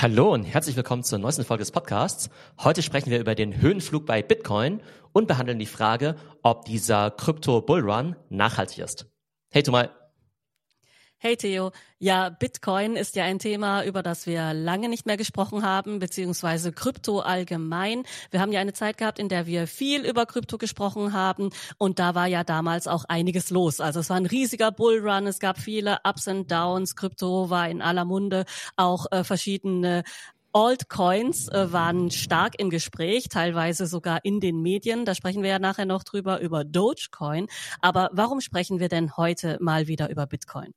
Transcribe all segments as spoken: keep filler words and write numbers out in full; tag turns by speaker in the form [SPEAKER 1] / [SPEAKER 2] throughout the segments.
[SPEAKER 1] Hallo und herzlich willkommen zur neuesten Folge des Podcasts. Heute sprechen wir über den Höhenflug bei Bitcoin und behandeln die Frage, ob dieser Krypto-Bullrun nachhaltig ist. Hey Thomas.
[SPEAKER 2] Hey Theo, ja, Bitcoin ist ja ein Thema, über das wir lange nicht mehr gesprochen haben, beziehungsweise Krypto allgemein. Wir haben ja eine Zeit gehabt, in der wir viel über Krypto gesprochen haben und da war ja damals auch einiges los. Also es war ein riesiger Bullrun, es gab viele Ups and Downs, Krypto war in aller Munde, auch äh, verschiedene Altcoins äh, waren stark im Gespräch, teilweise sogar in den Medien. Da sprechen wir ja nachher noch drüber, über Dogecoin. Aber warum sprechen wir denn heute mal wieder über Bitcoin?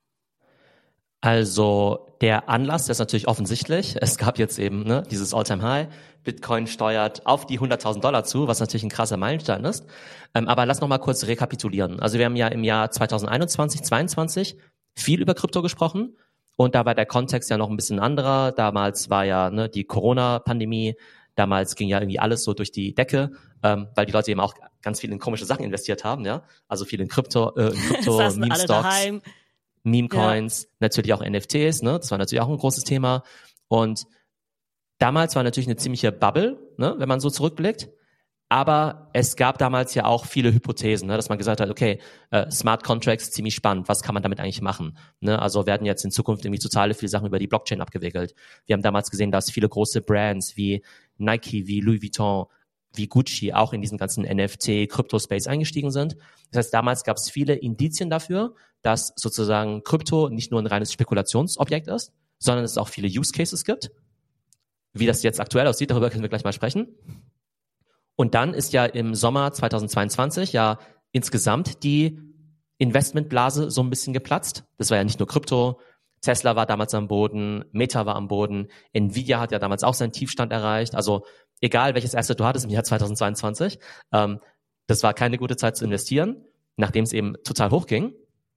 [SPEAKER 1] Also der Anlass, der ist natürlich offensichtlich. Es gab jetzt eben ne, dieses All-Time-High. Bitcoin steuert auf die hunderttausend Dollar zu, was natürlich ein krasser Meilenstein ist. Ähm, aber lass noch mal kurz rekapitulieren. Also wir haben ja im Jahr zweitausendeinundzwanzig, zweiundzwanzig viel über Krypto gesprochen. Und da war der Kontext ja noch ein bisschen anderer. Damals war ja ne, die Corona-Pandemie. Damals ging ja irgendwie alles so durch die Decke, ähm, weil die Leute eben auch ganz viel in komische Sachen investiert haben. Ja, also viel in Krypto, äh, in Krypto, Meme-Stocks. Meme-Coins, ja. Natürlich auch N F Ts, ne? Das war natürlich auch ein großes Thema. Und damals war natürlich eine ziemliche Bubble, ne? Wenn man so zurückblickt. Aber es gab damals ja auch viele Hypothesen, ne? Dass man gesagt hat, okay, äh, Smart Contracts, ziemlich spannend, was kann man damit eigentlich machen? Ne? Also werden jetzt in Zukunft irgendwie total viele Sachen über die Blockchain abgewickelt. Wir haben damals gesehen, dass viele große Brands wie Nike, wie Louis Vuitton, wie Gucci auch in diesen ganzen N F T-Crypto-Space eingestiegen sind. Das heißt, damals gab es viele Indizien dafür, dass sozusagen Krypto nicht nur ein reines Spekulationsobjekt ist, sondern es auch viele Use Cases gibt. Wie das jetzt aktuell aussieht, darüber können wir gleich mal sprechen. Und dann ist ja im Sommer zweitausendzweiundzwanzig ja insgesamt die Investmentblase so ein bisschen geplatzt. Das war ja nicht nur Krypto. Tesla war damals am Boden, Meta war am Boden, Nvidia hat ja damals auch seinen Tiefstand erreicht. Also egal, welches Asset du hattest im Jahr zweitausendzweiundzwanzig, ähm, das war keine gute Zeit zu investieren, nachdem es eben total hochging.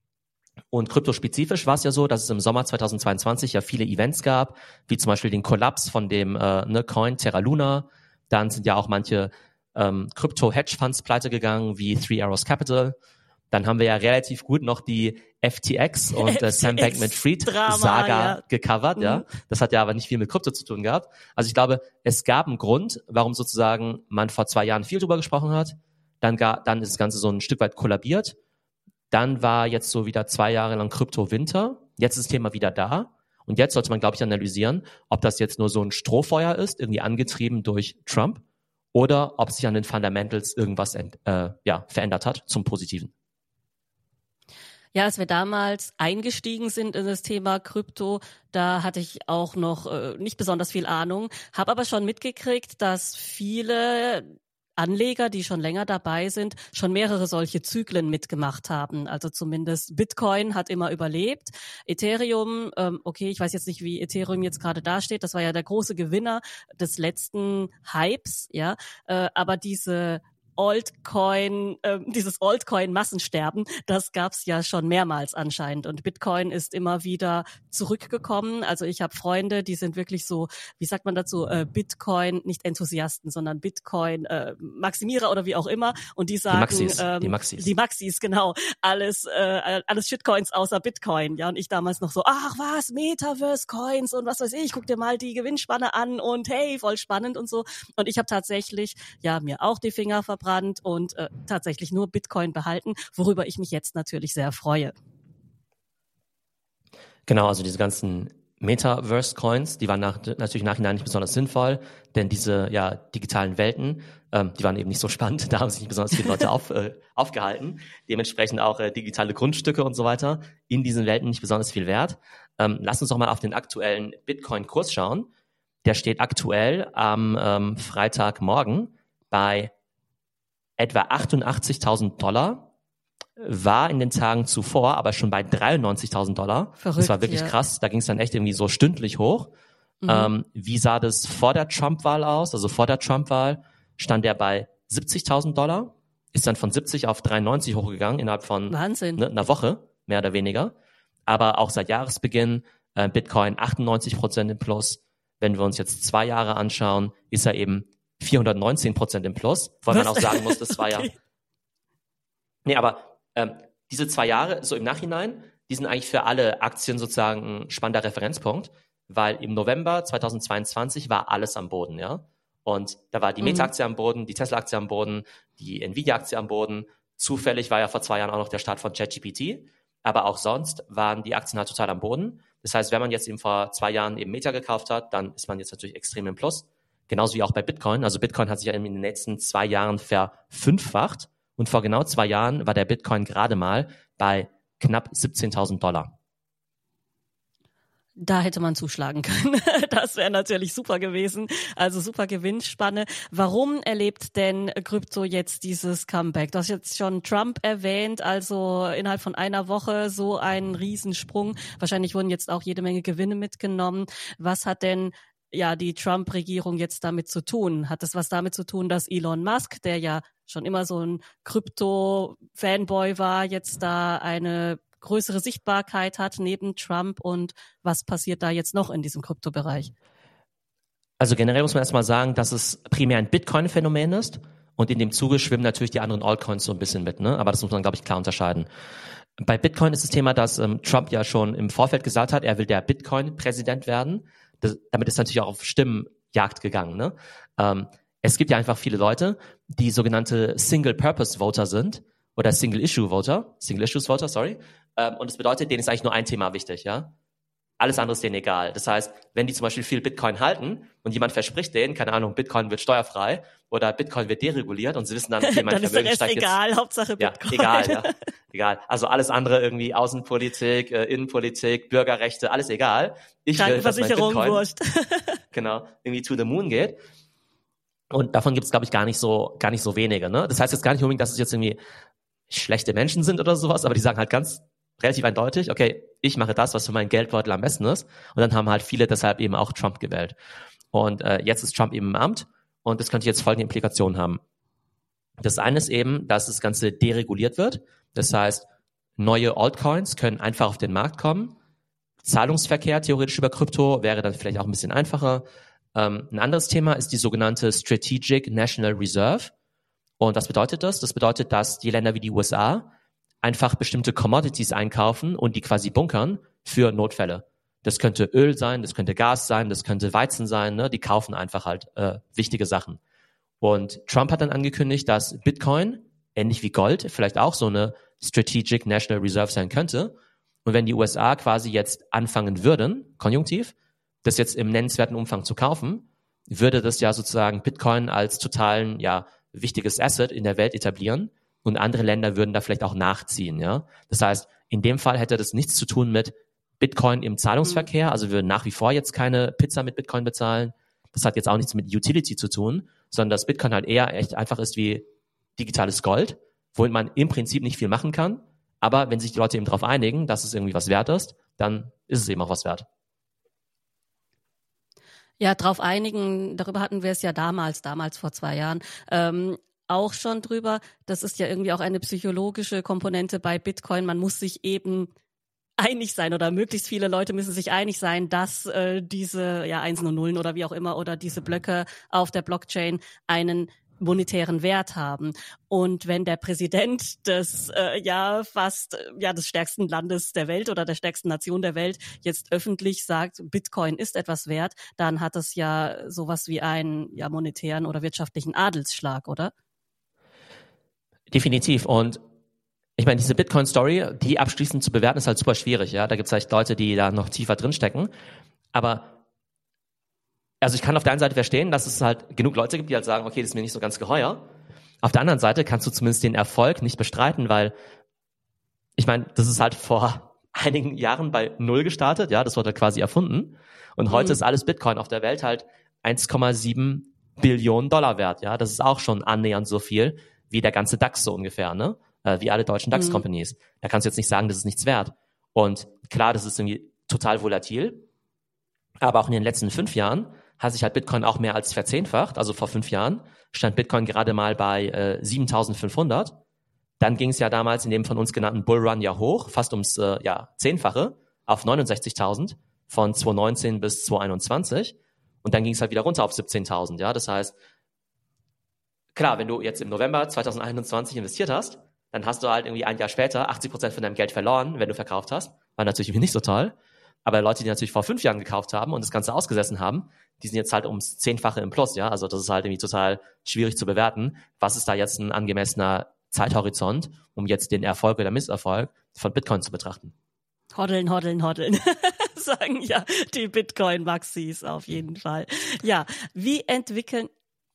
[SPEAKER 1] Und kryptospezifisch war es ja so, dass es im Sommer zweitausendzweiundzwanzig ja viele Events gab, wie zum Beispiel den Kollaps von dem äh, ne, Coin Terra Luna. Dann sind ja auch manche ähm, Krypto-Hedgefonds pleite gegangen, wie Three Arrows Capital. Dann haben wir ja relativ gut noch die F T X und äh, Sam Bankman-Fried-Saga ja. gecovert. Mhm. Ja, das hat ja aber nicht viel mit Krypto zu tun gehabt. Also ich glaube, es gab einen Grund, warum sozusagen man vor zwei Jahren viel drüber gesprochen hat. Dann, gar, dann ist das Ganze so ein Stück weit kollabiert. Dann war jetzt so wieder zwei Jahre lang Krypto-Winter. Jetzt ist das Thema wieder da. Und jetzt sollte man, glaube ich, analysieren, ob das jetzt nur so ein Strohfeuer ist, irgendwie angetrieben durch Trump, oder ob sich an den Fundamentals irgendwas ent, äh, ja, verändert hat zum Positiven.
[SPEAKER 2] Ja, als wir damals eingestiegen sind in das Thema Krypto, da hatte ich auch noch äh, nicht besonders viel Ahnung, habe aber schon mitgekriegt, dass viele Anleger, die schon länger dabei sind, schon mehrere solche Zyklen mitgemacht haben. Also zumindest Bitcoin hat immer überlebt. Ethereum, ähm, okay, ich weiß jetzt nicht, wie Ethereum jetzt gerade dasteht. Das war ja der große Gewinner des letzten Hypes, ja. Äh, aber diese Altcoin, äh, dieses Altcoin-Massensterben, das gab's ja schon mehrmals anscheinend. Und Bitcoin ist immer wieder zurückgekommen. Also ich habe Freunde, die sind wirklich so, wie sagt man dazu, äh, Bitcoin, nicht Enthusiasten, sondern Bitcoin-Maximierer oder wie auch immer. Und die sagen,
[SPEAKER 1] die Maxis,
[SPEAKER 2] ähm,
[SPEAKER 1] die Maxis,
[SPEAKER 2] die Maxis, genau, alles, äh, alles Shitcoins außer Bitcoin. Ja, und ich damals noch so, ach was, Metaverse-Coins und was weiß ich, guck dir mal die Gewinnspanne an und hey, voll spannend und so. Und ich habe tatsächlich, ja, mir auch die Finger verbrannt und äh, tatsächlich nur Bitcoin behalten, worüber ich mich jetzt natürlich sehr freue.
[SPEAKER 1] Genau, also diese ganzen Metaverse-Coins, die waren nach, natürlich nachhinein nicht besonders sinnvoll, denn diese ja digitalen Welten, ähm, die waren eben nicht so spannend, da haben sich nicht besonders viele Leute auf, äh, aufgehalten. Dementsprechend auch äh, digitale Grundstücke und so weiter in diesen Welten nicht besonders viel wert. Ähm, lass uns doch mal auf den aktuellen Bitcoin-Kurs schauen. Der steht aktuell am ähm, Freitagmorgen bei etwa achtundachtzigtausend Dollar, war in den Tagen zuvor aber schon bei dreiundneunzigtausend Dollar.
[SPEAKER 2] Verrückt,
[SPEAKER 1] das war wirklich
[SPEAKER 2] ja.
[SPEAKER 1] krass. Da ging es dann echt irgendwie so stündlich hoch. Mhm. Ähm, wie sah das vor der Trump-Wahl aus? Also vor der Trump-Wahl stand er bei siebzigtausend Dollar, ist dann von siebzig auf dreiundneunzig hochgegangen innerhalb von
[SPEAKER 2] Wahnsinn.
[SPEAKER 1] Ne, einer Woche, mehr oder weniger. Aber auch seit Jahresbeginn äh, Bitcoin achtundneunzig Prozent im Plus. Wenn wir uns jetzt zwei Jahre anschauen, ist er eben vierhundertneunzehn Prozent im Plus, weil man auch sagen muss, das war okay. ja... Nee, aber ähm, diese zwei Jahre, so im Nachhinein, die sind eigentlich für alle Aktien sozusagen ein spannender Referenzpunkt, weil im November zweitausendzweiundzwanzig war alles am Boden, ja. Und da war die Meta-Aktie mhm. am Boden, die Tesla-Aktie am Boden, die Nvidia-Aktie am Boden. Zufällig war ja vor zwei Jahren auch noch der Start von ChatGPT. Aber auch sonst waren die Aktien halt total am Boden. Das heißt, wenn man jetzt eben vor zwei Jahren eben Meta gekauft hat, dann ist man jetzt natürlich extrem im Plus. Genauso wie auch bei Bitcoin. Also Bitcoin hat sich ja in den letzten zwei Jahren verfünffacht. Und vor genau zwei Jahren war der Bitcoin gerade mal bei knapp siebzehntausend Dollar.
[SPEAKER 2] Da hätte man zuschlagen können. Das wäre natürlich super gewesen. Also super Gewinnspanne. Warum erlebt denn Krypto jetzt dieses Comeback? Du hast jetzt schon Trump erwähnt, also innerhalb von einer Woche so ein Riesensprung. Wahrscheinlich wurden jetzt auch jede Menge Gewinne mitgenommen. Was hat denn ja die Trump-Regierung jetzt damit zu tun? Hat das was damit zu tun, dass Elon Musk, der ja schon immer so ein Krypto-Fanboy war, jetzt da eine größere Sichtbarkeit hat neben Trump, und was passiert da jetzt noch in diesem Kryptobereich?
[SPEAKER 1] Also generell muss man erstmal sagen, dass es primär ein Bitcoin-Phänomen ist, und in dem Zuge schwimmen natürlich die anderen Altcoins so ein bisschen mit, ne? Aber das muss man, glaube ich, klar unterscheiden. Bei Bitcoin ist das Thema, dass ähm, Trump ja schon im Vorfeld gesagt hat, er will der Bitcoin-Präsident werden. Das, damit ist natürlich auch auf Stimmenjagd gegangen, ne? Ähm, es gibt ja einfach viele Leute, die sogenannte Single-Purpose-Voter sind oder Single-Issue-Voter, Single-Issues-Voter, sorry. Ähm, und das bedeutet, denen ist eigentlich nur ein Thema wichtig, ja. Alles andere ist denen egal. Das heißt, wenn die zum Beispiel viel Bitcoin halten und jemand verspricht denen, keine Ahnung, Bitcoin wird steuerfrei oder Bitcoin wird dereguliert, und sie wissen dann, okay, mein
[SPEAKER 2] dann
[SPEAKER 1] Vermögen
[SPEAKER 2] ist
[SPEAKER 1] steigt
[SPEAKER 2] jetzt egal,
[SPEAKER 1] jetzt.
[SPEAKER 2] Hauptsache Bitcoin.
[SPEAKER 1] Ja, egal, ja. Egal. Also alles andere irgendwie Außenpolitik, äh, Innenpolitik, Bürgerrechte, alles egal. Ich will, dass mein Bitcoin,
[SPEAKER 2] wurscht.
[SPEAKER 1] genau, irgendwie to the moon geht. Und davon gibt es, glaube ich, gar nicht so, gar nicht so wenige, ne? Das heißt jetzt gar nicht unbedingt, dass es jetzt irgendwie schlechte Menschen sind oder sowas, aber die sagen halt ganz relativ eindeutig, okay, ich mache das, was für meinen Geldbeutel am besten ist. Und dann haben halt viele deshalb eben auch Trump gewählt. Und äh, jetzt ist Trump eben im Amt, und das könnte jetzt folgende Implikationen haben. Das eine ist eben, dass das Ganze dereguliert wird. Das heißt, neue Altcoins können einfach auf den Markt kommen. Zahlungsverkehr theoretisch über Krypto wäre dann vielleicht auch ein bisschen einfacher. Ähm, ein anderes Thema ist die sogenannte Strategic National Reserve. Und was bedeutet das? Das bedeutet, dass die Länder wie die U S A einfach bestimmte Commodities einkaufen und die quasi bunkern für Notfälle. Das könnte Öl sein, das könnte Gas sein, das könnte Weizen sein, ne? Die kaufen einfach halt äh, wichtige Sachen. Und Trump hat dann angekündigt, dass Bitcoin, ähnlich wie Gold, vielleicht auch so eine Strategic National Reserve sein könnte. Und wenn die U S A quasi jetzt anfangen würden, konjunktiv, das jetzt im nennenswerten Umfang zu kaufen, würde das ja sozusagen Bitcoin als totalen, ja, wichtiges Asset in der Welt etablieren. Und andere Länder würden da vielleicht auch nachziehen, ja. Das heißt, in dem Fall hätte das nichts zu tun mit Bitcoin im Zahlungsverkehr. Also wir würden nach wie vor jetzt keine Pizza mit Bitcoin bezahlen. Das hat jetzt auch nichts mit Utility zu tun, sondern dass Bitcoin halt eher echt einfach ist wie digitales Gold, womit man im Prinzip nicht viel machen kann. Aber wenn sich die Leute eben darauf einigen, dass es irgendwie was wert ist, dann ist es eben auch was wert.
[SPEAKER 2] Ja, drauf einigen, darüber hatten wir es ja damals, damals vor zwei Jahren, ähm, auch schon drüber. Das ist ja irgendwie auch eine psychologische Komponente bei Bitcoin. Man muss sich eben einig sein, oder möglichst viele Leute müssen sich einig sein, dass äh, diese ja Einsen und Nullen oder wie auch immer oder diese Blöcke auf der Blockchain einen monetären Wert haben. Und wenn der Präsident des äh, ja fast ja des stärksten Landes der Welt oder der stärksten Nation der Welt jetzt öffentlich sagt, Bitcoin ist etwas wert, dann hat es ja sowas wie einen ja monetären oder wirtschaftlichen Adelsschlag, oder?
[SPEAKER 1] Definitiv. Und ich meine, diese Bitcoin-Story, die abschließend zu bewerten, ist halt super schwierig. Ja, da gibt es vielleicht Leute, die da noch tiefer drinstecken. Aber also ich kann auf der einen Seite verstehen, dass es halt genug Leute gibt, die halt sagen, okay, das ist mir nicht so ganz geheuer. Auf der anderen Seite kannst du zumindest den Erfolg nicht bestreiten, weil ich meine, das ist halt vor einigen Jahren bei Null gestartet. Ja, das wurde quasi erfunden. Und heute mhm. ist alles Bitcoin auf der Welt halt eins Komma sieben Billionen Dollar wert. Ja, das ist auch schon annähernd so viel wie der ganze DAX so ungefähr, ne? Äh, wie alle deutschen DAX-Companies. Mhm. Da kannst du jetzt nicht sagen, das ist nichts wert. Und klar, das ist irgendwie total volatil. Aber auch in den letzten fünf Jahren hat sich halt Bitcoin auch mehr als verzehnfacht. Also vor fünf Jahren stand Bitcoin gerade mal bei äh, siebentausendfünfhundert. Dann ging es ja damals in dem von uns genannten Bullrun ja hoch, fast ums äh, ja Zehnfache auf neunundsechzigtausend von zweitausendneunzehn bis zweitausendeinundzwanzig. Und dann ging es halt wieder runter auf siebzehntausend. Ja, das heißt, klar, wenn du jetzt im November zweitausendeinundzwanzig investiert hast, dann hast du halt irgendwie ein Jahr später achtzig Prozent von deinem Geld verloren, wenn du verkauft hast. War natürlich irgendwie nicht so toll. Aber Leute, die natürlich vor fünf Jahren gekauft haben und das Ganze ausgesessen haben, die sind jetzt halt ums Zehnfache im Plus, ja. Also das ist halt irgendwie total schwierig zu bewerten. Was ist da jetzt ein angemessener Zeithorizont, um jetzt den Erfolg oder Misserfolg von Bitcoin zu betrachten?
[SPEAKER 2] Hoddeln, hoddeln, hoddeln, sagen ja die Bitcoin-Maxis auf jeden Fall. Ja, wie entwickeln...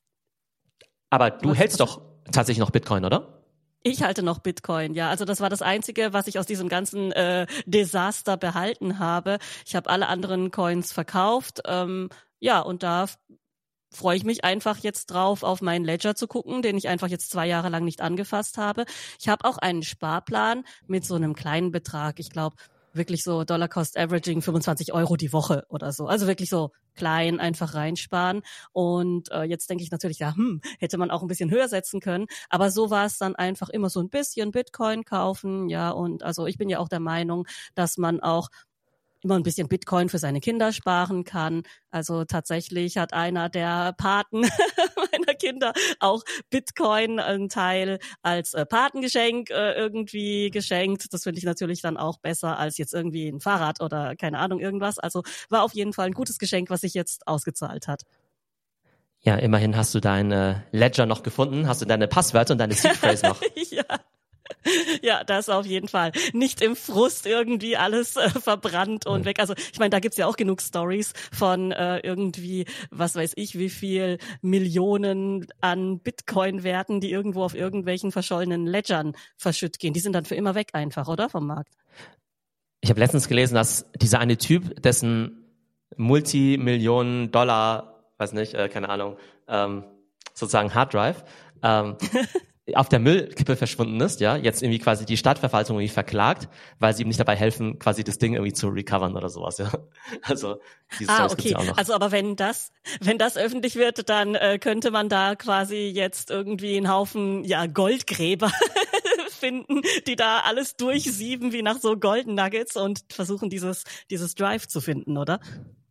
[SPEAKER 1] Aber du was, hältst was, doch tatsächlich noch Bitcoin, oder?
[SPEAKER 2] Ich halte noch Bitcoin, ja. Also das war das Einzige, was ich aus diesem ganzen äh, Desaster behalten habe. Ich habe alle anderen Coins verkauft. Ähm, ja, und da freue ich mich einfach jetzt drauf, auf meinen Ledger zu gucken, den ich einfach jetzt zwei Jahre lang nicht angefasst habe. Ich habe auch einen Sparplan mit so einem kleinen Betrag. Ich glaube, wirklich so Dollar Cost Averaging fünfundzwanzig Euro die Woche oder so. Also wirklich so klein einfach reinsparen. Und äh, jetzt denke ich natürlich, ja, hm, hätte man auch ein bisschen höher setzen können. Aber so war es dann einfach immer so ein bisschen Bitcoin kaufen. Ja, und also ich bin ja auch der Meinung, dass man auch immer ein bisschen Bitcoin für seine Kinder sparen kann. Also tatsächlich hat einer der Paten meiner Kinder auch Bitcoin einen Teil als äh, Patengeschenk äh, irgendwie geschenkt. Das finde ich natürlich dann auch besser als jetzt irgendwie ein Fahrrad oder keine Ahnung irgendwas. Also war auf jeden Fall ein gutes Geschenk, was sich jetzt ausgezahlt hat.
[SPEAKER 1] Ja, immerhin hast du deine Ledger noch gefunden, hast du deine Passwörter und deine Seed Phrase noch.
[SPEAKER 2] Ja. Ja, das auf jeden Fall. Nicht im Frust irgendwie alles äh, verbrannt und mhm. weg. Also ich meine, da gibt's ja auch genug Stories von äh, irgendwie, was weiß ich, wie viel Millionen an Bitcoin-Werten, die irgendwo auf irgendwelchen verschollenen Ledgern verschütt gehen. Die sind dann für immer weg einfach, oder? Vom Markt.
[SPEAKER 1] Ich habe letztens gelesen, dass dieser eine Typ, dessen Multimillionen Dollar, weiß nicht, äh, keine Ahnung, ähm, sozusagen Harddrive, ähm, auf der Müllkippe verschwunden ist, ja, jetzt irgendwie quasi die Stadtverwaltung irgendwie verklagt, weil sie ihm nicht dabei helfen, quasi das Ding irgendwie zu recovern oder sowas, ja. Also dieses
[SPEAKER 2] ah, okay. Ja auch noch. Also aber wenn das, wenn das öffentlich wird, dann äh, könnte man da quasi jetzt irgendwie einen Haufen, ja, Goldgräber finden, die da alles durchsieben wie nach so Golden Nuggets und versuchen dieses dieses Drive zu finden, oder?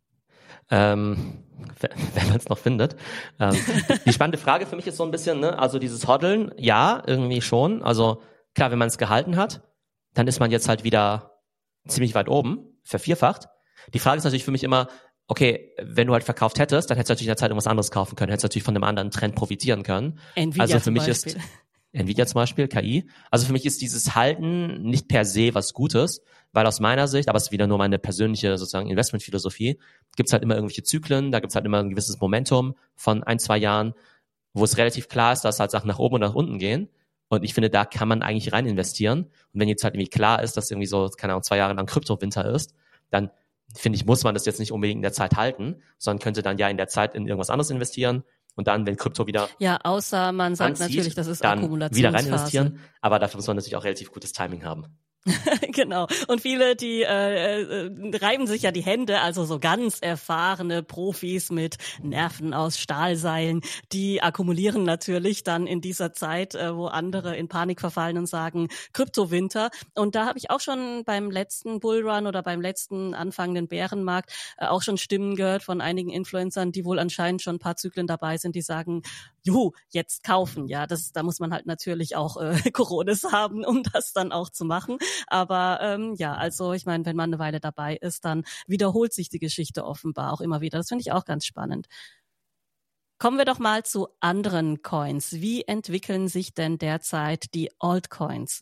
[SPEAKER 1] Ähm, wenn man es noch findet. Ähm, die spannende Frage für mich ist so ein bisschen, ne, also dieses Hoddeln, ja, irgendwie schon. Also klar, wenn man es gehalten hat, dann ist man jetzt halt wieder ziemlich weit oben, vervierfacht. Die Frage ist natürlich für mich immer, okay, wenn du halt verkauft hättest, dann hättest du natürlich in der Zeit irgendwas anderes kaufen können, hättest du natürlich von einem anderen Trend profitieren können.
[SPEAKER 2] Nvidia
[SPEAKER 1] also für mich
[SPEAKER 2] Beispiel.
[SPEAKER 1] ist Nvidia zum Beispiel, K I. Also für mich ist dieses Halten nicht per se was Gutes, weil aus meiner Sicht, aber es ist wieder nur meine persönliche sozusagen Investmentphilosophie, gibt's halt immer irgendwelche Zyklen, da gibt's halt immer ein gewisses Momentum von ein, zwei Jahren, wo es relativ klar ist, dass halt Sachen nach oben und nach unten gehen. Und ich finde, da kann man eigentlich rein investieren. Und wenn jetzt halt irgendwie klar ist, dass irgendwie so, keine Ahnung, zwei Jahre lang Kryptowinter ist, dann finde ich, muss man das jetzt nicht unbedingt in der Zeit halten, sondern könnte dann ja in der Zeit in irgendwas anderes investieren. Und dann, wenn Krypto wieder
[SPEAKER 2] ja, außer man sagt anzieht, natürlich, das ist
[SPEAKER 1] dann
[SPEAKER 2] Akkumulationsphase.
[SPEAKER 1] wieder rein investieren. Aber dafür muss man natürlich auch relativ gutes Timing haben.
[SPEAKER 2] Genau. Und viele, die äh, äh, reiben sich ja die Hände, also so ganz erfahrene Profis mit Nerven aus Stahlseilen, die akkumulieren natürlich dann in dieser Zeit, äh, wo andere in Panik verfallen und sagen, Kryptowinter. Und da habe ich auch schon beim letzten Bullrun oder beim letzten anfangenden Bärenmarkt äh, auch schon Stimmen gehört von einigen Influencern, die wohl anscheinend schon ein paar Zyklen dabei sind, die sagen, juhu, jetzt kaufen. Ja, das, da muss man halt natürlich auch äh, Coronas haben, um das dann auch zu machen. Aber ähm, ja, also ich meine, wenn man eine Weile dabei ist, dann wiederholt sich die Geschichte offenbar auch immer wieder. Das finde ich auch ganz spannend. Kommen wir doch mal zu anderen Coins. Wie entwickeln sich denn derzeit die Altcoins?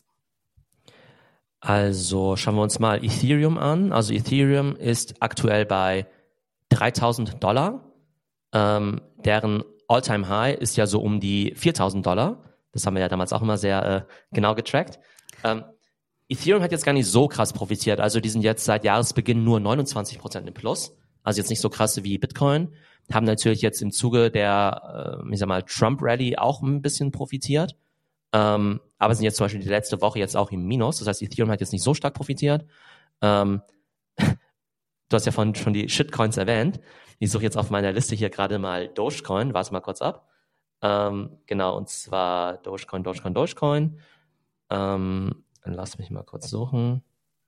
[SPEAKER 1] Also schauen wir uns mal Ethereum an. Also Ethereum ist aktuell bei dreitausend Dollar. Ähm, deren All-Time-High ist ja so um die viertausend Dollar. Das haben wir ja damals auch immer sehr äh, genau getrackt. Ähm, Ethereum hat jetzt gar nicht so krass profitiert. Also die sind jetzt seit Jahresbeginn nur neunundzwanzig Prozent im Plus. Also jetzt nicht so krass wie Bitcoin. Haben natürlich jetzt im Zuge der, äh, ich sag mal, Trump-Rally auch ein bisschen profitiert. Ähm, aber sind jetzt zum Beispiel die letzte Woche jetzt auch im Minus. Das heißt, Ethereum hat jetzt nicht so stark profitiert. Ähm, du hast ja vorhin schon die Shitcoins erwähnt. Ich suche jetzt auf meiner Liste hier gerade mal Dogecoin. Warte mal kurz ab. Ähm, genau, und zwar Dogecoin, Dogecoin, Dogecoin. Ähm, lass mich mal kurz suchen.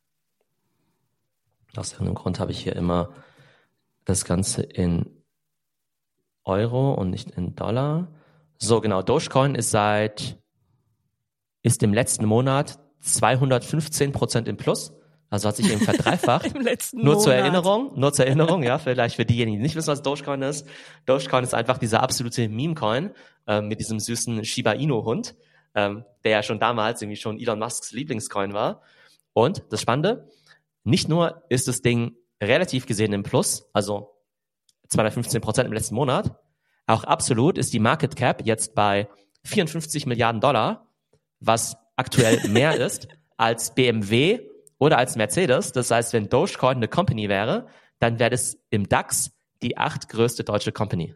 [SPEAKER 1] Aus irgendeinem Grund habe ich hier immer das Ganze in Euro und nicht in Dollar. So, genau, Dogecoin ist seit, ist im letzten Monat zweihundertfünfzehn Prozent im Plus. Also hat sich eben verdreifacht.
[SPEAKER 2] Im letzten
[SPEAKER 1] nur
[SPEAKER 2] Monat.
[SPEAKER 1] zur Erinnerung, nur zur Erinnerung, ja, vielleicht für diejenigen, die nicht wissen, was Dogecoin ist. Dogecoin ist einfach dieser absolute Meme-Coin äh, mit diesem süßen Shiba Inu-Hund, ähm, der ja schon damals irgendwie schon Elon Musks Lieblingscoin war. Und das Spannende, nicht nur ist das Ding relativ gesehen im Plus, also zweihundertfünfzehn Prozent im letzten Monat, auch absolut ist die Market Cap jetzt bei vierundfünfzig Milliarden Dollar, was aktuell mehr ist als B M W oder als Mercedes. Das heißt, wenn Dogecoin eine Company wäre, dann wäre das im DAX die achtgrößte deutsche Company.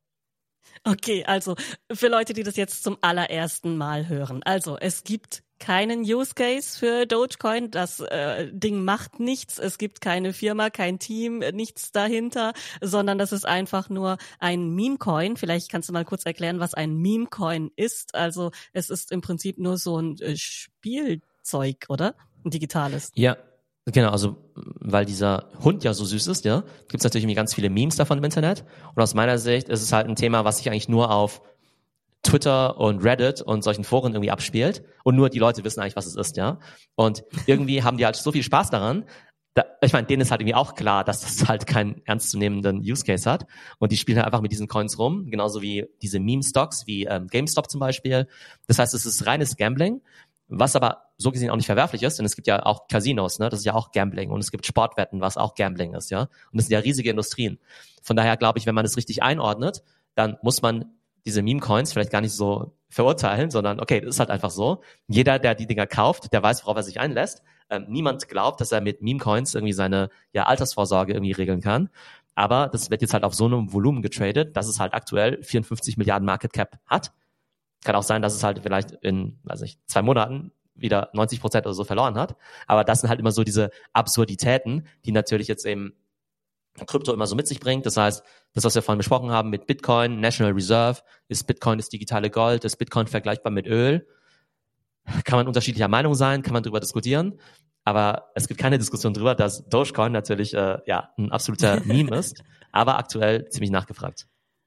[SPEAKER 2] Okay, also für Leute, die das jetzt zum allerersten Mal hören. Also es gibt keinen Use Case für Dogecoin. Das äh, Ding macht nichts. Es gibt keine Firma, kein Team, nichts dahinter, sondern das ist einfach nur ein Meme-Coin. Vielleicht kannst du mal kurz erklären, was ein Meme-Coin ist. Also es ist im Prinzip nur so ein äh, Spielzeug, oder? Ein digitales.
[SPEAKER 1] Ja, genau. Also weil dieser Hund ja so süß ist, ja, gibt es natürlich irgendwie ganz viele Memes davon im Internet. Und aus meiner Sicht ist es halt ein Thema, was sich eigentlich nur auf Twitter und Reddit und solchen Foren irgendwie abspielt und nur die Leute wissen eigentlich, was es ist, ja. Und irgendwie haben die halt so viel Spaß daran. Da, ich meine, denen ist halt irgendwie auch klar, dass das halt keinen ernstzunehmenden Use Case hat. Und die spielen halt einfach mit diesen Coins rum, genauso wie diese Meme-Stocks, wie ähm, GameStop zum Beispiel. Das heißt, es ist reines Gambling, was aber so gesehen auch nicht verwerflich ist, denn es gibt ja auch Casinos, ne? Das ist ja auch Gambling, und es gibt Sportwetten, was auch Gambling ist, ja. Und das sind ja riesige Industrien. Von daher glaube ich, wenn man es richtig einordnet, dann muss man diese Meme-Coins vielleicht gar nicht so verurteilen, sondern okay, das ist halt einfach so. Jeder, der die Dinger kauft, der weiß, worauf er sich einlässt. Ähm, niemand glaubt, dass er mit Meme-Coins irgendwie seine ja, Altersvorsorge irgendwie regeln kann. Aber das wird jetzt halt auf so einem Volumen getradet, dass es halt aktuell vierundfünfzig Milliarden Market Cap hat. Kann auch sein, dass es halt vielleicht in, weiß nicht, zwei Monaten wieder neunzig Prozent oder so verloren hat. Aber das sind halt immer so diese Absurditäten, die natürlich jetzt eben Krypto immer so mit sich bringt. Das heißt, das, was wir vorhin besprochen haben mit Bitcoin, National Reserve, ist Bitcoin das digitale Gold, ist Bitcoin vergleichbar mit Öl? Kann man unterschiedlicher Meinung sein, kann man darüber diskutieren, aber es gibt keine Diskussion darüber, dass Dogecoin natürlich äh, ja ein absoluter Meme ist, aber aktuell ziemlich nachgefragt.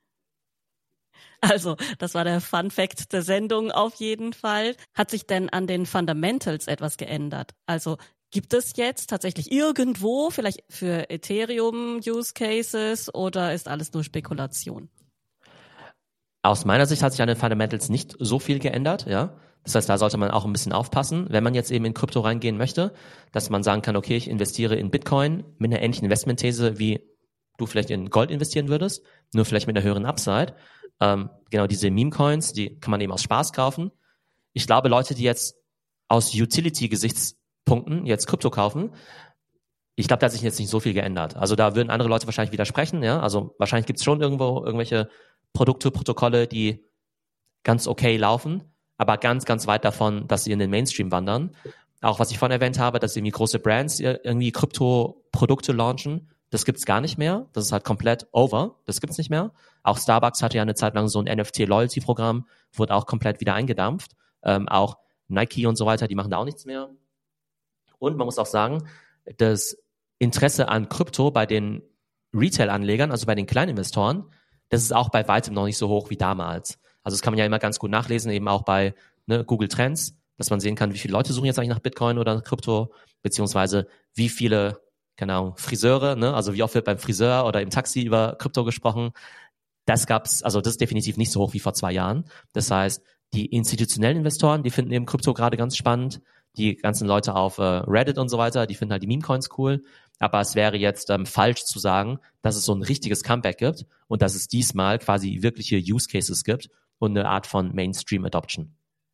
[SPEAKER 2] Also, das war der Fun Fact der Sendung auf jeden Fall. Hat sich denn an den Fundamentals etwas geändert? Also gibt es jetzt tatsächlich irgendwo vielleicht für Ethereum Use Cases oder ist alles nur Spekulation?
[SPEAKER 1] Aus meiner Sicht hat sich an den Fundamentals nicht so viel geändert, ja. Das heißt, da sollte man auch ein bisschen aufpassen, wenn man jetzt eben in Krypto reingehen möchte, dass man sagen kann, okay, ich investiere in Bitcoin mit einer ähnlichen Investmentthese, wie du vielleicht in Gold investieren würdest, nur vielleicht mit einer höheren Upside. Ähm, genau diese Meme-Coins, die kann man eben aus Spaß kaufen. Ich glaube, Leute, die jetzt aus Utility-Gesichtspunkten jetzt Krypto kaufen, ich glaube, da hat sich jetzt nicht so viel geändert. Also da würden andere Leute wahrscheinlich widersprechen, ja. Also wahrscheinlich gibt es schon irgendwo irgendwelche Produkte, Protokolle, die ganz okay laufen, aber ganz, ganz weit davon, dass sie in den Mainstream wandern. Auch was ich vorhin erwähnt habe, dass irgendwie große Brands irgendwie Krypto-Produkte launchen, das gibt's gar nicht mehr. Das ist halt komplett over. Das gibt's nicht mehr. Auch Starbucks hatte ja eine Zeit lang so ein N F T-Loyalty-Programm, wurde auch komplett wieder eingedampft. Ähm, auch Nike und so weiter, die machen da auch nichts mehr. Und man muss auch sagen, das Interesse an Krypto bei den Retail-Anlegern, also bei den Kleininvestoren, das ist auch bei weitem noch nicht so hoch wie damals. Also das kann man ja immer ganz gut nachlesen, eben auch bei ne, Google Trends, dass man sehen kann, wie viele Leute suchen jetzt eigentlich nach Bitcoin oder nach Krypto, beziehungsweise wie viele, keine Ahnung, Friseure, ne, also wie oft wird beim Friseur oder im Taxi über Krypto gesprochen. Das gab's, also das ist definitiv nicht so hoch wie vor zwei Jahren. Das heißt, die institutionellen Investoren, die finden eben Krypto gerade ganz spannend. Die ganzen Leute auf äh, Reddit und so weiter, die finden halt die Meme-Coins cool. Aber es wäre jetzt ähm, falsch zu sagen, dass es so ein richtiges Comeback gibt und dass es diesmal quasi wirkliche Use Cases gibt und eine Art von Mainstream-Adoption.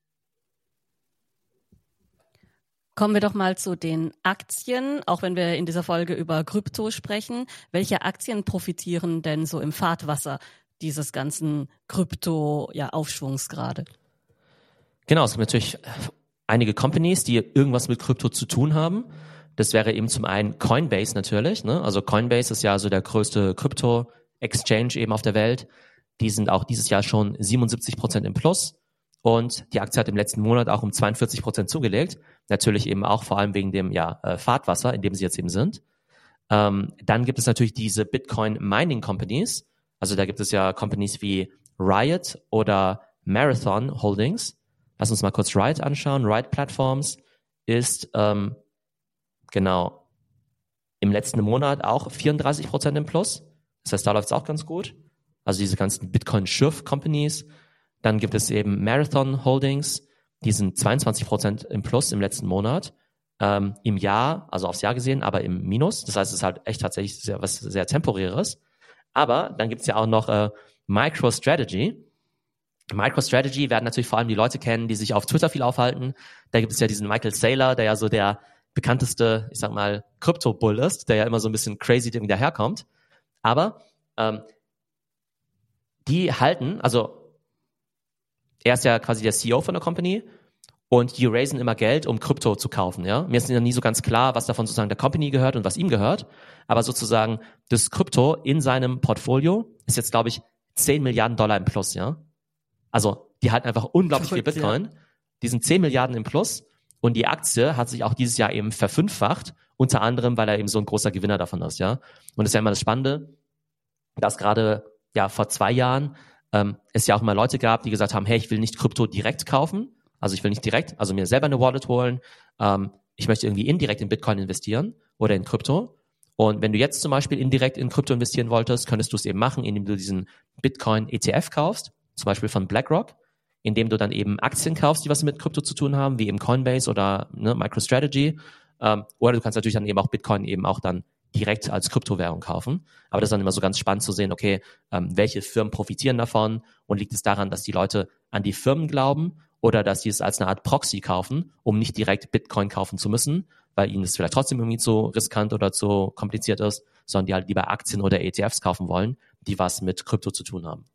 [SPEAKER 2] Kommen wir doch mal zu den Aktien, auch wenn wir in dieser Folge über Krypto sprechen. Welche Aktien profitieren denn so im Fahrtwasser dieses ganzen Krypto-Aufschwungs ja, gerade?
[SPEAKER 1] Genau, es gibt natürlich einige Companies, die irgendwas mit Krypto zu tun haben. Das wäre eben zum einen Coinbase natürlich, ne? Also Coinbase ist ja so der größte Krypto-Exchange eben auf der Welt. Die sind auch dieses Jahr schon siebenundsiebzig Prozent im Plus und die Aktie hat im letzten Monat auch um zweiundvierzig Prozent zugelegt. Natürlich eben auch vor allem wegen dem ja äh, Fahrtwasser, in dem sie jetzt eben sind. Ähm, dann gibt es natürlich diese Bitcoin-Mining-Companies. Also da gibt es ja Companies wie Riot oder Marathon Holdings. Lass uns mal kurz Riot anschauen. Riot Platforms ist ähm, genau. Im letzten Monat auch vierunddreißig Prozent im Plus. Das heißt, da läuft es auch ganz gut. Also diese ganzen Bitcoin-Schürf-Companies. Dann gibt es eben Marathon Holdings, die sind zweiundzwanzig Prozent im Plus im letzten Monat. Ähm, im Jahr, also aufs Jahr gesehen, aber im Minus. Das heißt, es ist halt echt tatsächlich sehr, was sehr Temporäres. Aber dann gibt's ja auch noch äh, MicroStrategy. MicroStrategy werden natürlich vor allem die Leute kennen, die sich auf Twitter viel aufhalten. Da gibt es ja diesen Michael Saylor, der ja so der bekannteste, ich sag mal, Krypto-Bull ist, der ja immer so ein bisschen crazy irgendwie daherkommt. Aber ähm, die halten, also er ist ja quasi der C E O von der Company und die raisen immer Geld, um Krypto zu kaufen. Ja, mir ist ja nie so ganz klar, was davon sozusagen der Company gehört und was ihm gehört. Aber sozusagen das Krypto in seinem Portfolio ist jetzt, glaube ich, zehn Milliarden Dollar im Plus. Ja, also die halten einfach unglaublich viel Bitcoin. Ja. Die sind zehn Milliarden im Plus und die Aktie hat sich auch dieses Jahr eben verfünffacht, unter anderem, weil er eben so ein großer Gewinner davon ist. Ja, und das ist ja immer das Spannende, dass gerade ja vor zwei Jahren ähm, es ja auch immer Leute gab, die gesagt haben, hey, ich will nicht Krypto direkt kaufen, also ich will nicht direkt, also mir selber eine Wallet holen, ähm, ich möchte irgendwie indirekt in Bitcoin investieren oder in Krypto. Und wenn du jetzt zum Beispiel indirekt in Krypto investieren wolltest, könntest du es eben machen, indem du diesen Bitcoin-E T F kaufst, zum Beispiel von BlackRock, indem du dann eben Aktien kaufst, die was mit Krypto zu tun haben, wie eben Coinbase oder ne, MicroStrategy. Ähm, oder du kannst natürlich dann eben auch Bitcoin eben auch dann direkt als Kryptowährung kaufen. Aber das ist dann immer so ganz spannend zu sehen, okay, ähm, welche Firmen profitieren davon und liegt es daran, dass die Leute an die Firmen glauben oder dass sie es als eine Art Proxy kaufen, um nicht direkt Bitcoin kaufen zu müssen, weil ihnen das vielleicht trotzdem irgendwie zu riskant oder zu kompliziert ist, sondern die halt lieber Aktien oder E T Fs kaufen wollen, die was mit Krypto zu tun haben.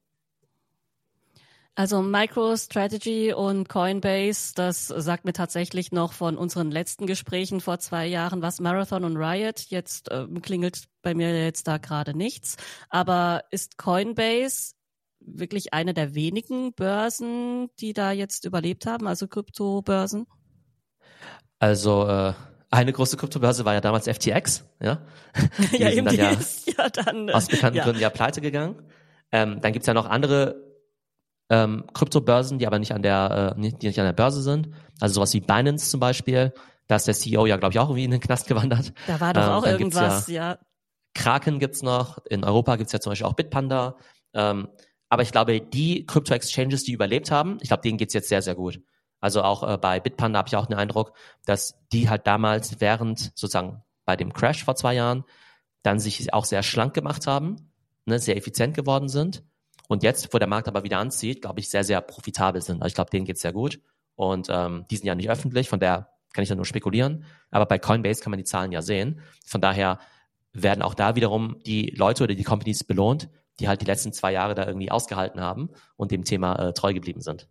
[SPEAKER 2] Also MicroStrategy und Coinbase, das sagt mir tatsächlich noch von unseren letzten Gesprächen vor zwei Jahren was. Marathon und Riot, jetzt äh, klingelt bei mir jetzt da gerade nichts. Aber ist Coinbase wirklich eine der wenigen Börsen, die da jetzt überlebt haben, also Kryptobörsen?
[SPEAKER 1] Also äh, eine große Kryptobörse war ja damals F T X, ja. Die
[SPEAKER 2] ja,
[SPEAKER 1] sind
[SPEAKER 2] eben,
[SPEAKER 1] dann
[SPEAKER 2] die
[SPEAKER 1] ja,
[SPEAKER 2] ist ja dann
[SPEAKER 1] aus bekannten
[SPEAKER 2] ja.
[SPEAKER 1] Gründen ja pleite gegangen. Ähm, dann gibt's ja noch andere ähm, Kryptobörsen, die aber nicht an der, äh, nicht, die nicht an der Börse sind. Also sowas wie Binance zum Beispiel. Da ist der C E O ja, glaube ich, auch irgendwie in den Knast gewandert.
[SPEAKER 2] Da war doch
[SPEAKER 1] ähm,
[SPEAKER 2] auch irgendwas,
[SPEAKER 1] ja,
[SPEAKER 2] ja.
[SPEAKER 1] Kraken gibt's noch. In Europa gibt's ja zum Beispiel auch Bitpanda. Ähm, aber ich glaube, die Krypto-Exchanges, die überlebt haben, ich glaube, denen geht's jetzt sehr, sehr gut. Also auch äh, bei Bitpanda habe ich auch den Eindruck, dass die halt damals während sozusagen bei dem Crash vor zwei Jahren dann sich auch sehr schlank gemacht haben, ne, sehr effizient geworden sind. Und jetzt, wo der Markt aber wieder anzieht, glaube ich, sehr, sehr profitabel sind. Also ich glaube, denen geht's sehr gut. Und ähm, die sind ja nicht öffentlich, von daher kann ich da nur spekulieren. Aber bei Coinbase kann man die Zahlen ja sehen. Von daher werden auch da wiederum die Leute oder die Companies belohnt, die halt die letzten zwei Jahre da irgendwie ausgehalten haben und dem Thema äh, treu geblieben sind.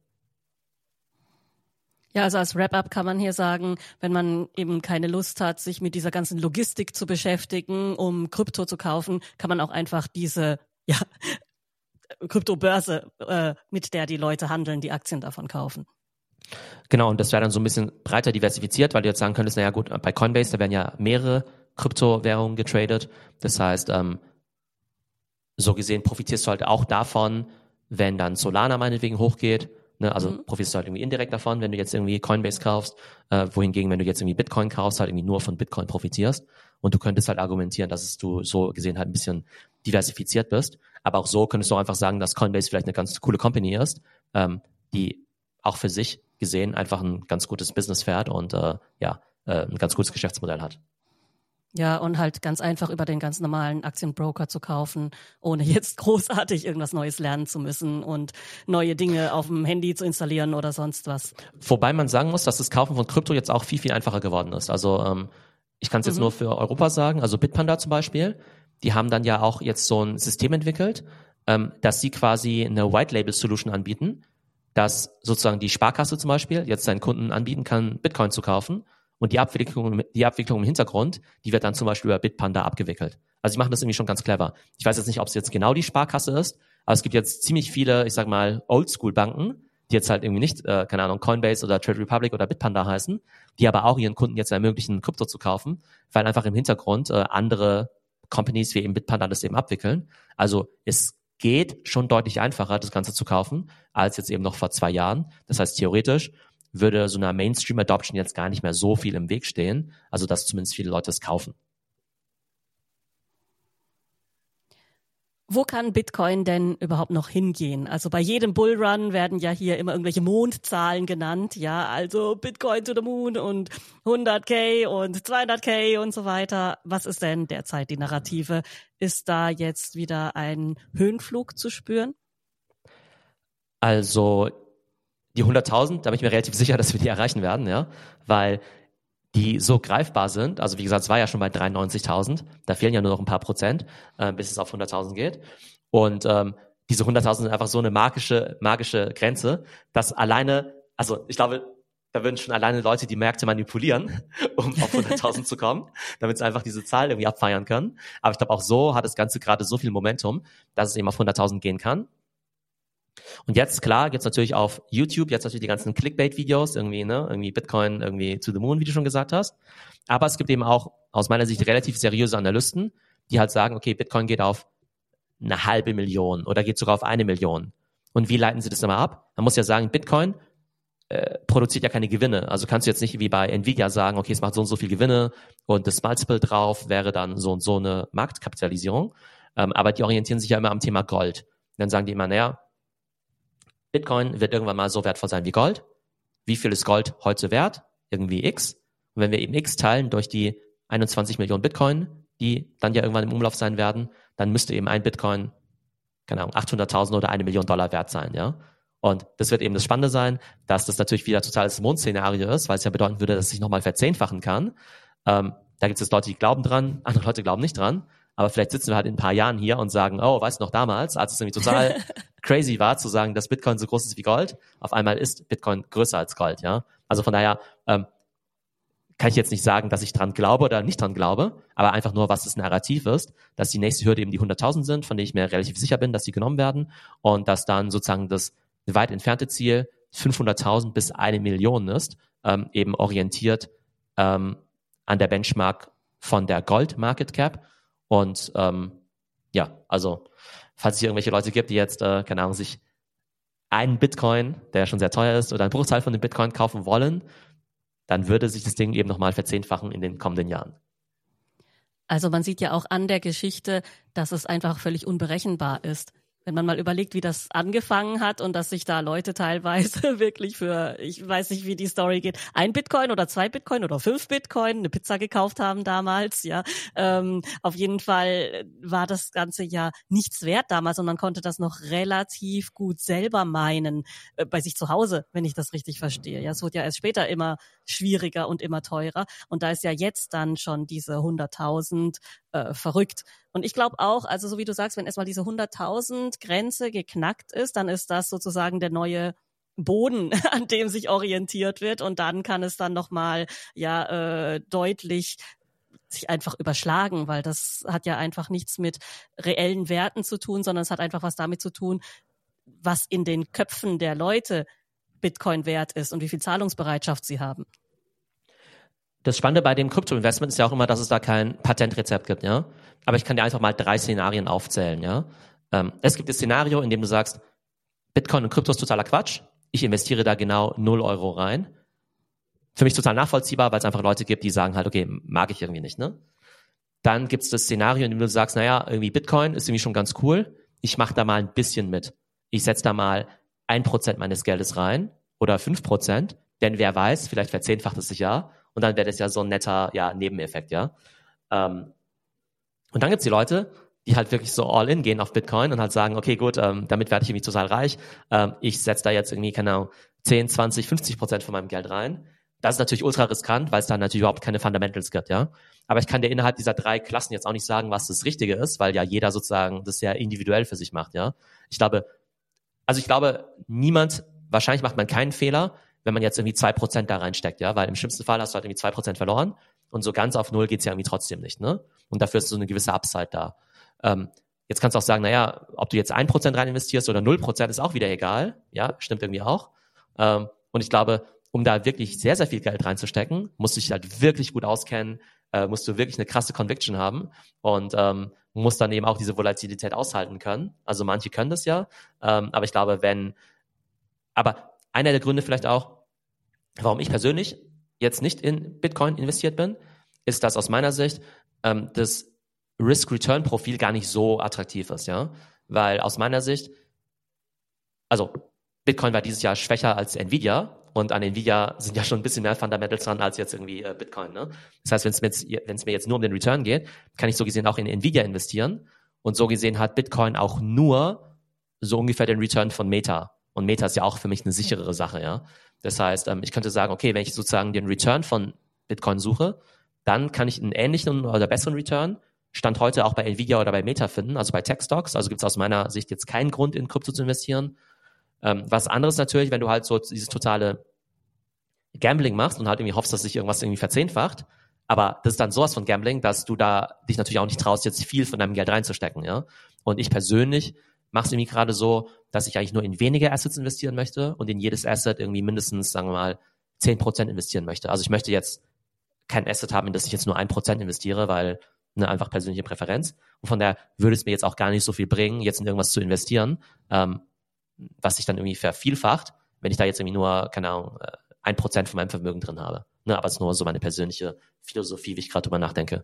[SPEAKER 2] Ja, also als Wrap-up kann man hier sagen, wenn man eben keine Lust hat, sich mit dieser ganzen Logistik zu beschäftigen, um Krypto zu kaufen, kann man auch einfach diese ja, Kryptobörse, äh, mit der die Leute handeln, die Aktien davon kaufen.
[SPEAKER 1] Genau, und das wäre dann so ein bisschen breiter diversifiziert, weil du jetzt sagen könntest, naja gut, bei Coinbase, da werden ja mehrere Kryptowährungen getradet. Das heißt, ähm, so gesehen profitierst du halt auch davon, wenn dann Solana meinetwegen hochgeht. Ne? Also mhm. profitierst du halt irgendwie indirekt davon, wenn du jetzt irgendwie Coinbase kaufst, äh, wohingegen, wenn du jetzt irgendwie Bitcoin kaufst, halt irgendwie nur von Bitcoin profitierst. Und du könntest halt argumentieren, dass es du so gesehen halt ein bisschen diversifiziert bist. Aber auch so könntest du auch einfach sagen, dass Coinbase vielleicht eine ganz coole Company ist, ähm, die auch für sich gesehen einfach ein ganz gutes Business fährt und äh, ja äh, ein ganz gutes Geschäftsmodell hat.
[SPEAKER 2] Ja, und halt ganz einfach über den ganz normalen Aktienbroker zu kaufen, ohne jetzt großartig irgendwas Neues lernen zu müssen und neue Dinge auf dem Handy zu installieren oder sonst was.
[SPEAKER 1] Wobei man sagen muss, dass das Kaufen von Krypto jetzt auch viel, viel einfacher geworden ist. Also ähm, ich kann es jetzt mhm. nur für Europa sagen, also Bitpanda zum Beispiel, die haben dann ja auch jetzt so ein System entwickelt, ähm, dass sie quasi eine White-Label-Solution anbieten, dass sozusagen die Sparkasse zum Beispiel jetzt seinen Kunden anbieten kann, Bitcoin zu kaufen. Und die Abwicklung, die Abwicklung im Hintergrund, die wird dann zum Beispiel über Bitpanda abgewickelt. Also sie machen das irgendwie schon ganz clever. Ich weiß jetzt nicht, ob es jetzt genau die Sparkasse ist, aber es gibt jetzt ziemlich viele, ich sag mal, Oldschool-Banken, die jetzt halt irgendwie nicht, äh, keine Ahnung, Coinbase oder Trade Republic oder Bitpanda heißen, die aber auch ihren Kunden jetzt ermöglichen, Krypto zu kaufen, weil einfach im Hintergrund äh, andere Companies wie eben Bitpanda das eben abwickeln. Also es geht schon deutlich einfacher, das Ganze zu kaufen, als jetzt eben noch vor zwei Jahren. Das heißt, theoretisch würde so einer Mainstream-Adoption jetzt gar nicht mehr so viel im Weg stehen. Also dass zumindest viele Leute es kaufen.
[SPEAKER 2] Wo kann Bitcoin denn überhaupt noch hingehen? Also bei jedem Bullrun werden ja hier immer irgendwelche Mondzahlen genannt. Ja, also Bitcoin to the Moon und hunderttausend und zweihunderttausend und so weiter. Was ist denn derzeit die Narrative? Ist da jetzt wieder ein Höhenflug zu spüren?
[SPEAKER 1] Also die hunderttausend, da bin ich mir relativ sicher, dass wir die erreichen werden, ja, weil die so greifbar sind. Also wie gesagt, es war ja schon bei dreiundneunzigtausend. Da fehlen ja nur noch ein paar Prozent, äh, bis es auf hunderttausend geht. Und ähm, diese hunderttausend sind einfach so eine magische, magische Grenze, dass alleine, also ich glaube, da würden schon alleine Leute die Märkte manipulieren, um auf hunderttausend zu kommen, damit sie einfach diese Zahl irgendwie abfeiern können. Aber ich glaube, auch so hat das Ganze gerade so viel Momentum, dass es eben auf hunderttausend gehen kann. Und jetzt, klar, gibt's natürlich auf YouTube jetzt natürlich die ganzen Clickbait-Videos, irgendwie, ne, irgendwie Bitcoin, irgendwie to the moon, wie du schon gesagt hast. Aber es gibt eben auch aus meiner Sicht relativ seriöse Analysten, die halt sagen, okay, Bitcoin geht auf eine halbe Million oder geht sogar auf eine Million. Und wie leiten sie das immer ab? Man muss ja sagen, Bitcoin äh, produziert ja keine Gewinne. Also kannst du jetzt nicht wie bei Nvidia sagen, okay, es macht so und so viel Gewinne und das Multiple drauf wäre dann so und so eine Marktkapitalisierung. Ähm, aber die orientieren sich ja immer am Thema Gold. Und dann sagen die immer, naja, Bitcoin wird irgendwann mal so wertvoll sein wie Gold. Wie viel ist Gold heute wert? Irgendwie X. Und wenn wir eben X teilen durch die einundzwanzig Millionen Bitcoin, die dann ja irgendwann im Umlauf sein werden, dann müsste eben ein Bitcoin, keine Ahnung, achthunderttausend oder eine Million Dollar wert sein, ja. Und das wird eben das Spannende sein, dass das natürlich wieder totales Mondszenario ist, weil es ja bedeuten würde, dass es sich nochmal verzehnfachen kann. Ähm, da gibt es jetzt Leute, die glauben dran, andere Leute glauben nicht dran. Aber vielleicht sitzen wir halt in ein paar Jahren hier und sagen, oh, weißt du noch damals, als es irgendwie total crazy war, zu sagen, dass Bitcoin so groß ist wie Gold, auf einmal ist Bitcoin größer als Gold, ja. Also von daher ähm, kann ich jetzt nicht sagen, dass ich dran glaube oder nicht dran glaube, aber einfach nur, was das Narrativ ist, dass die nächste Hürde eben die hunderttausend sind, von denen ich mir relativ sicher bin, dass die genommen werden und dass dann sozusagen das weit entfernte Ziel fünfhunderttausend bis eine Million ist, ähm, eben orientiert ähm, an der Benchmark von der Gold Market Cap. Und ähm, ja, also falls es hier irgendwelche Leute gibt, die jetzt, äh, keine Ahnung, sich einen Bitcoin, der ja schon sehr teuer ist, oder einen Bruchteil von dem Bitcoin kaufen wollen, dann würde sich das Ding eben nochmal verzehnfachen in den kommenden Jahren.
[SPEAKER 2] Also man sieht ja auch an der Geschichte, dass es einfach völlig unberechenbar ist. Wenn man mal überlegt, wie das angefangen hat und dass sich da Leute teilweise wirklich für, ich weiß nicht, wie die Story geht, ein Bitcoin oder zwei Bitcoin oder fünf Bitcoin eine Pizza gekauft haben damals, ja. Ähm, auf jeden Fall war das Ganze ja nichts wert damals und man konnte das noch relativ gut selber meinen, äh, bei sich zu Hause, wenn ich das richtig verstehe. Ja, es wurde ja erst später immer schwieriger und immer teurer und da ist ja jetzt dann schon diese hunderttausend äh, verrückt. Und ich glaube auch, also so wie du sagst, wenn erstmal diese hunderttausend Grenze geknackt ist, dann ist das sozusagen der neue Boden, an dem sich orientiert wird und dann kann es dann nochmal ja äh, deutlich sich einfach überschlagen, weil das hat ja einfach nichts mit reellen Werten zu tun, sondern es hat einfach was damit zu tun, was in den Köpfen der Leute Bitcoin wert ist und wie viel Zahlungsbereitschaft sie haben.
[SPEAKER 1] Das Spannende bei dem Krypto-Investment ist ja auch immer, dass es da kein Patentrezept gibt, ja. Aber ich kann dir einfach mal drei Szenarien aufzählen, ja. Ähm, es gibt das Szenario, in dem du sagst, Bitcoin und Krypto ist totaler Quatsch. Ich investiere da genau null Euro rein. Für mich total nachvollziehbar, weil es einfach Leute gibt, die sagen halt, okay, mag ich irgendwie nicht, ne? Dann gibt es das Szenario, in dem du sagst, naja, irgendwie Bitcoin ist irgendwie schon ganz cool. Ich mache da mal ein bisschen mit. Ich setze da mal ein Prozent meines Geldes rein oder fünf Prozent, denn wer weiß, vielleicht verzehnfacht es sich ja. Und dann wäre das ja so ein netter ja, Nebeneffekt, ja. Ähm, und dann gibt's die Leute, die halt wirklich so all in gehen auf Bitcoin und halt sagen, okay, gut, ähm, damit werde ich irgendwie total reich. Ähm, ich setze da jetzt irgendwie, keine Ahnung, zehn, zwanzig, fünfzig Prozent von meinem Geld rein. Das ist natürlich ultra riskant, weil es da natürlich überhaupt keine Fundamentals gibt, ja. Aber ich kann dir innerhalb dieser drei Klassen jetzt auch nicht sagen, was das Richtige ist, weil ja jeder sozusagen das sehr individuell für sich macht, ja. Ich glaube, also ich glaube, niemand, wahrscheinlich macht man keinen Fehler, wenn man jetzt irgendwie zwei Prozent da reinsteckt, ja, weil im schlimmsten Fall hast du halt irgendwie zwei Prozent verloren und so ganz auf Null geht's ja irgendwie trotzdem nicht, ne? Und dafür ist so eine gewisse Upside da. Ähm, jetzt kannst du auch sagen, naja, ob du jetzt ein Prozent rein investierst oder null Prozent ist auch wieder egal, ja, stimmt irgendwie auch. Ähm, und ich glaube, um da wirklich sehr, sehr viel Geld reinzustecken, musst du dich halt wirklich gut auskennen, äh, musst du wirklich eine krasse Conviction haben und ähm, musst dann eben auch diese Volatilität aushalten können. Also manche können das ja, ähm, aber ich glaube, wenn, aber einer der Gründe vielleicht auch, warum ich persönlich jetzt nicht in Bitcoin investiert bin, ist, dass aus meiner Sicht ähm, das Risk-Return-Profil gar nicht so attraktiv ist, ja, weil aus meiner Sicht, also Bitcoin war dieses Jahr schwächer als Nvidia und an Nvidia sind ja schon ein bisschen mehr Fundamentals dran als jetzt irgendwie äh, Bitcoin, ne? Das heißt, wenn es mir jetzt, wenn es mir jetzt nur um den Return geht, kann ich so gesehen auch in Nvidia investieren und so gesehen hat Bitcoin auch nur so ungefähr den Return von Meta und Meta ist ja auch für mich eine sicherere Sache, ja. Das heißt, ähm, ich könnte sagen, okay, wenn ich sozusagen den Return von Bitcoin suche, dann kann ich einen ähnlichen oder besseren Return Stand heute auch bei Nvidia oder bei Meta finden, also bei Tech-Stocks. Also gibt es aus meiner Sicht jetzt keinen Grund, in Krypto zu investieren. Ähm, was anderes natürlich, wenn du halt so dieses totale Gambling machst und halt irgendwie hoffst, dass sich irgendwas irgendwie verzehnfacht. Aber das ist dann sowas von Gambling, dass du da dich natürlich auch nicht traust, jetzt viel von deinem Geld reinzustecken, ja. Und ich persönlich mache es irgendwie gerade so, dass ich eigentlich nur in weniger Assets investieren möchte und in jedes Asset irgendwie mindestens, sagen wir mal, zehn Prozent investieren möchte. Also ich möchte jetzt kein Asset haben, in das ich jetzt nur ein Prozent investiere, weil eine einfach persönliche Präferenz. Und von daher würde es mir jetzt auch gar nicht so viel bringen, jetzt in irgendwas zu investieren, ähm, was sich dann irgendwie vervielfacht, wenn ich da jetzt irgendwie nur, keine Ahnung, ein Prozent von meinem Vermögen drin habe. Ne, aber es ist nur so meine persönliche Philosophie, wie ich gerade drüber nachdenke.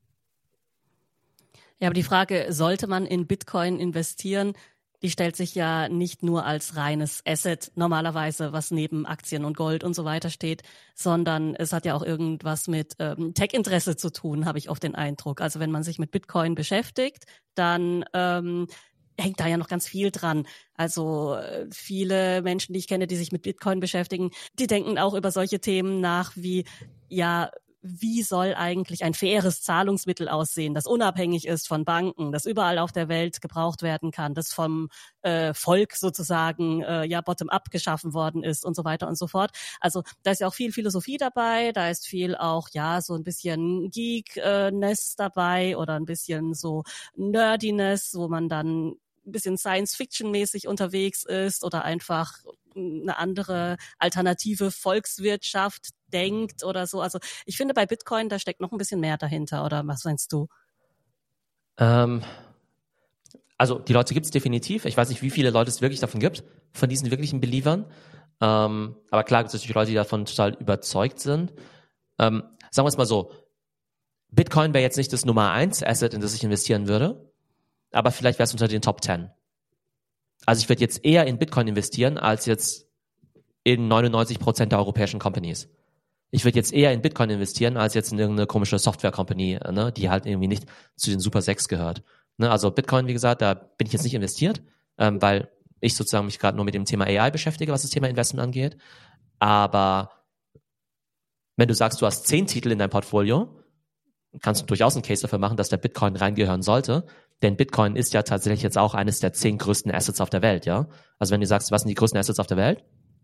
[SPEAKER 2] Ja, aber die Frage, sollte man in Bitcoin investieren, die stellt sich ja nicht nur als reines Asset normalerweise, was neben Aktien und Gold und so weiter steht, sondern es hat ja auch irgendwas mit ähm, Tech-Interesse zu tun, habe ich oft den Eindruck. Also wenn man sich mit Bitcoin beschäftigt, dann ähm, hängt da ja noch ganz viel dran. Also äh, viele Menschen, die ich kenne, die sich mit Bitcoin beschäftigen, die denken auch über solche Themen nach wie, ja, wie soll eigentlich ein faires Zahlungsmittel aussehen, das unabhängig ist von Banken, das überall auf der Welt gebraucht werden kann, das vom äh, Volk sozusagen äh, ja bottom-up geschaffen worden ist und so weiter und so fort. Also da ist ja auch viel Philosophie dabei, da ist viel auch ja so ein bisschen Geek-ness dabei oder ein bisschen so Nerdiness, wo man dann ein bisschen Science-Fiction-mäßig unterwegs ist oder einfach eine andere alternative Volkswirtschaft denkt oder so. Also ich finde bei Bitcoin, da steckt noch ein bisschen mehr dahinter, oder was meinst du?
[SPEAKER 1] Ähm, also die Leute gibt es definitiv. Ich weiß nicht, wie viele Leute es wirklich davon gibt, von diesen wirklichen Believern. Ähm, aber klar gibt es natürlich Leute, die davon total überzeugt sind. Ähm, sagen wir es mal so, Bitcoin wäre jetzt nicht das Nummer eins Asset, in das ich investieren würde, aber vielleicht wäre es unter den Top zehn. Also ich würde jetzt eher in Bitcoin investieren, als jetzt in neunundneunzig Prozent der europäischen Companies. Ich würde jetzt eher in Bitcoin investieren, als jetzt in irgendeine komische Software-Company, ne, die halt irgendwie nicht zu den Super sechs gehört. Ne, also Bitcoin, wie gesagt, da bin ich jetzt nicht investiert, ähm, weil ich sozusagen mich gerade nur mit dem Thema A I beschäftige, was das Thema Investment angeht. Aber wenn du sagst, du hast zehn Titel in deinem Portfolio, kannst du durchaus einen Case dafür machen, dass der Bitcoin reingehören sollte. Denn Bitcoin ist ja tatsächlich jetzt auch eines der zehn größten Assets auf der Welt, ja. Also wenn du sagst, was sind die größten Assets auf der Welt?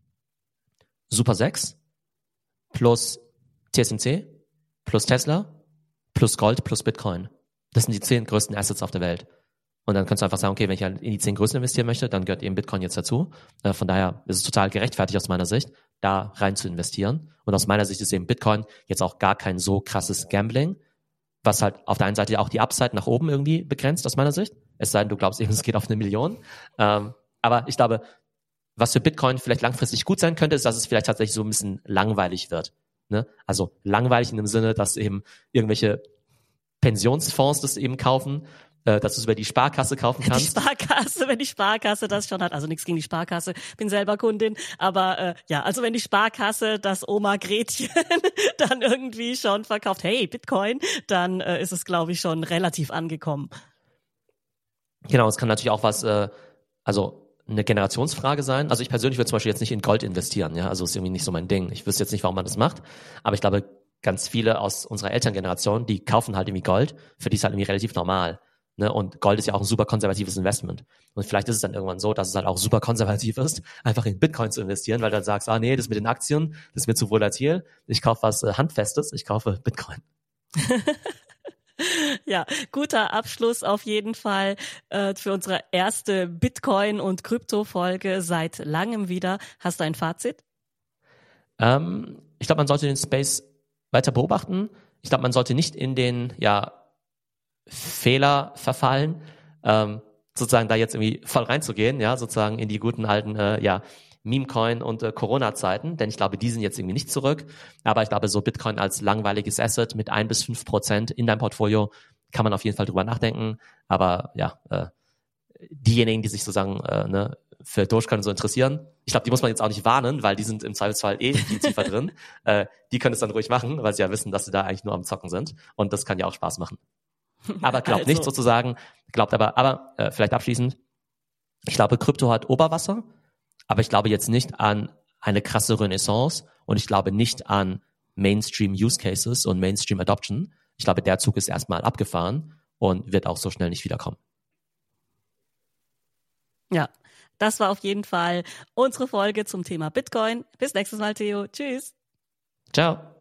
[SPEAKER 1] Super sechs plus T S M C plus Tesla plus Gold plus Bitcoin. Das sind die zehn größten Assets auf der Welt. Und dann kannst du einfach sagen, okay, wenn ich halt in die zehn größten investieren möchte, dann gehört eben Bitcoin jetzt dazu. Von daher ist es total gerechtfertigt aus meiner Sicht, da rein zu investieren. Und aus meiner Sicht ist eben Bitcoin jetzt auch gar kein so krasses Gambling, was halt auf der einen Seite auch die Upside nach oben irgendwie begrenzt, aus meiner Sicht. Es sei denn, du glaubst eben, es geht auf eine Million. Ähm, aber ich glaube, was für Bitcoin vielleicht langfristig gut sein könnte, ist, dass es vielleicht tatsächlich so ein bisschen langweilig wird. Ne? Also langweilig in dem Sinne, dass eben irgendwelche Pensionsfonds das eben kaufen, äh, dass du es über die Sparkasse kaufen kannst.
[SPEAKER 2] Die Sparkasse, wenn die Sparkasse das schon hat, also nichts gegen die Sparkasse, bin selber Kundin, aber äh, ja, also wenn die Sparkasse das Oma Gretchen dann irgendwie schon verkauft, hey, Bitcoin, dann äh, ist es, glaube ich, schon relativ angekommen.
[SPEAKER 1] Genau, es kann natürlich auch was, äh, also eine Generationsfrage sein. Also ich persönlich würde zum Beispiel jetzt nicht in Gold investieren, ja, also ist irgendwie nicht so mein Ding. Ich wüsste jetzt nicht, warum man das macht, aber ich glaube, ganz viele aus unserer Elterngeneration, die kaufen halt irgendwie Gold, für die ist halt irgendwie relativ normal. Ne? Und Gold ist ja auch ein super konservatives Investment. Und vielleicht ist es dann irgendwann so, dass es halt auch super konservativ ist, einfach in Bitcoin zu investieren, weil du dann sagst, ah nee, das mit den Aktien, das ist mir zu volatil. Ich kaufe was äh, Handfestes, ich kaufe Bitcoin.
[SPEAKER 2] Ja, guter Abschluss auf jeden Fall äh, für unsere erste Bitcoin- und Krypto-Folge seit langem wieder. Hast du ein Fazit?
[SPEAKER 1] Ähm, ich glaube, man sollte den Space weiter beobachten. Ich glaube, man sollte nicht in den ja Fehler verfallen, ähm, sozusagen da jetzt irgendwie voll reinzugehen, ja, sozusagen in die guten alten, äh, ja, Meme-Coin und äh, Corona-Zeiten, denn ich glaube, die sind jetzt irgendwie nicht zurück. Aber ich glaube, so Bitcoin als langweiliges Asset mit ein bis fünf Prozent in deinem Portfolio kann man auf jeden Fall drüber nachdenken. Aber ja, äh, diejenigen, die sich sozusagen äh, ne, für Dogecoin so interessieren, ich glaube, die muss man jetzt auch nicht warnen, weil die sind im Zweifelsfall eh viel tiefer drin. Äh, die können es dann ruhig machen, weil sie ja wissen, dass sie da eigentlich nur am Zocken sind. Und das kann ja auch Spaß machen. Aber glaubt
[SPEAKER 2] Also.
[SPEAKER 1] nicht sozusagen, glaubt aber, aber äh, vielleicht abschließend, ich glaube, Krypto hat Oberwasser, aber ich glaube jetzt nicht an eine krasse Renaissance und ich glaube nicht an Mainstream-Use-Cases und Mainstream-Adoption. Ich glaube, der Zug ist erstmal abgefahren und wird auch so schnell nicht wiederkommen.
[SPEAKER 2] Ja, das war auf jeden Fall unsere Folge zum Thema Bitcoin. Bis nächstes Mal, Theo. Tschüss.
[SPEAKER 1] Ciao.